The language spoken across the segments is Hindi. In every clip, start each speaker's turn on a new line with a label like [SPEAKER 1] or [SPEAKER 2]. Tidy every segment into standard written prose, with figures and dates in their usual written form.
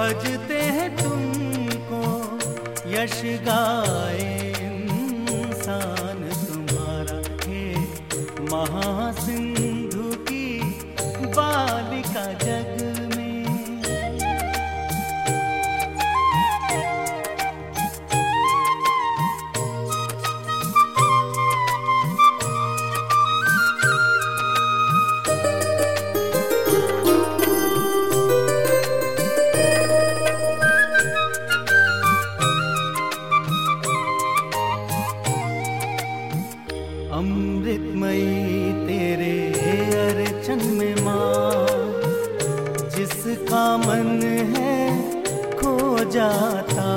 [SPEAKER 1] भजते हैं तुमको, यश गाए इंसान तुम्हारा। हे महासिंधु की बालिका जग में। अमृतमयी तेरे अर्चन में माँ, जिसका मन है खो जाता।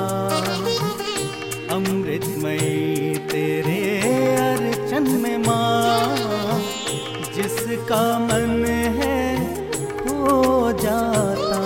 [SPEAKER 1] अमृतमयी तेरे अर्चन में माँ, जिसका मन है खो जाता।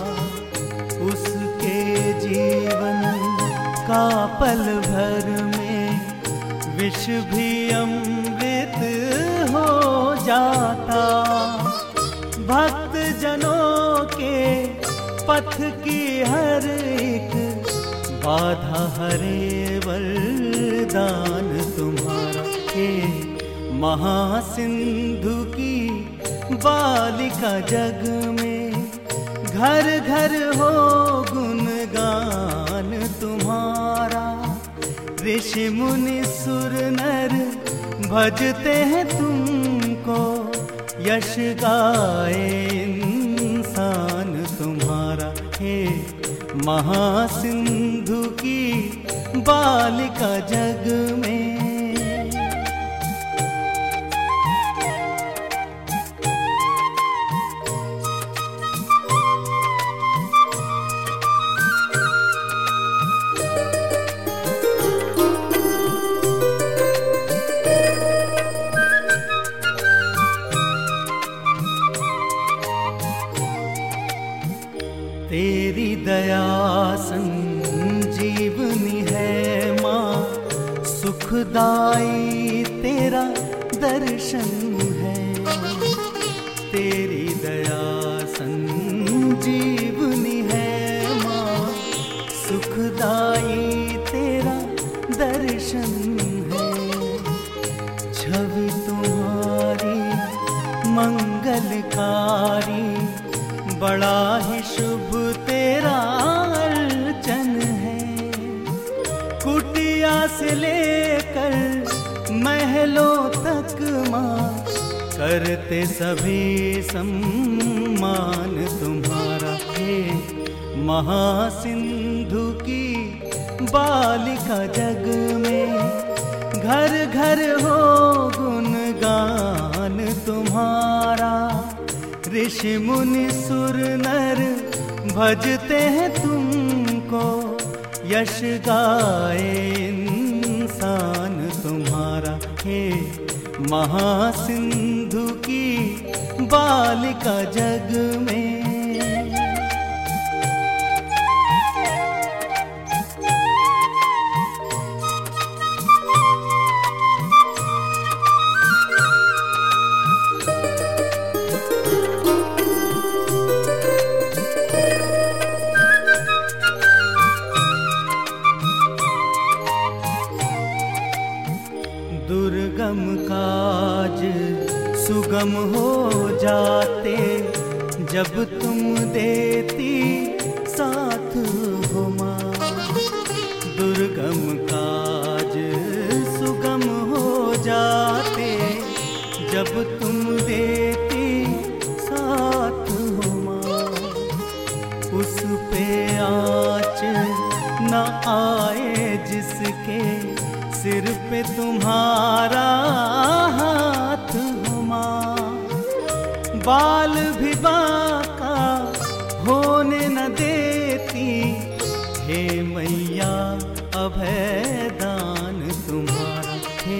[SPEAKER 1] उसके जीवन का पल भर में विष भी अमृत हो जाता। भक्त जनों के पथ की हर एक बाधा हरे वरदान तुम्हारा। हे महासिंधु की बालिका जग में, घर घर हो गुणगान तुम्हारा। ऋषि मुनि सुर नर भजते हैं तुमको, यश गाए इंसान तुम्हारा। हे महासिंधु की बालिका जग में। तेरी दया संजीवनी है माँ, सुखदाई तेरा दर्शन है। तेरी दया संजीवनी है माँ, सुखदाई तेरा दर्शन है। छवि तुम्हारी मंगलकारी, बड़ा ही शुभ तेरा अर्चन है। कुटिया से लेकर महलों तक माँ, करते सभी सम्मान तुम्हारा। हे महासिंधु की बालिका जग में, घर घर हो गुणगान तुम्हारा। ऋषि मुनि सुर नर भजते हैं तुमको, यश गाए इंसान तुम्हारा। हे महासिंधु की बालिका जग में। दुर्गम काज सुगम हो जाते, जब तुम देती साथ हो माँ। दुर्गम काज सुगम हो जाते, जब तुम देती साथ हो माँ। उस पे आँच न आए जिसके सिर पे तुम्हारा हाथ हो माँ। बाल भी बाका होने न देती, हे मैया अभयदान तुम्हारा। हे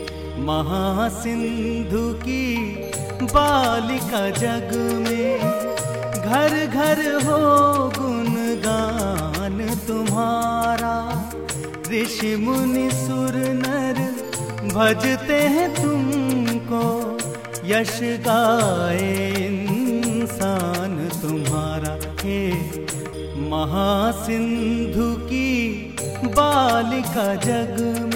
[SPEAKER 1] महासिंधु की बालिका जग में, घर घर हो गुणगान तुम्हारा। ऋषि मुनि सुर नर भजते हैं तुमको, यश गाए इंसान तुम्हारा। हे महासिंधु की बालिका जग